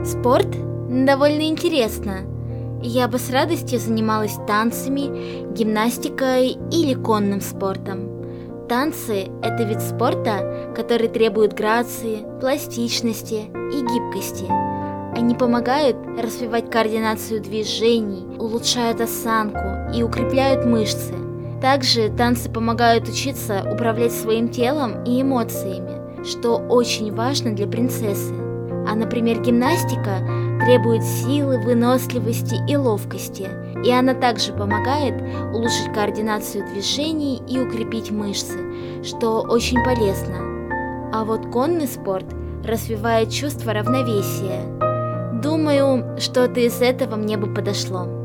Спорт довольно интересно. Я бы с радостью занималась танцами, гимнастикой или конным спортом. Танцы– это вид спорта, который требует грации, пластичности и гибкости. Они помогают развивать координацию движений, улучшают осанку и укрепляют мышцы. Также танцы помогают учиться управлять своим телом и эмоциями, что очень важно для принцессы. А, например, гимнастика требует силы, выносливости и ловкости, и она также помогает улучшить координацию движений и укрепить мышцы, что очень полезно. А вот конный спорт развивает чувство равновесия. Думаю, что-то из этого мне бы подошло.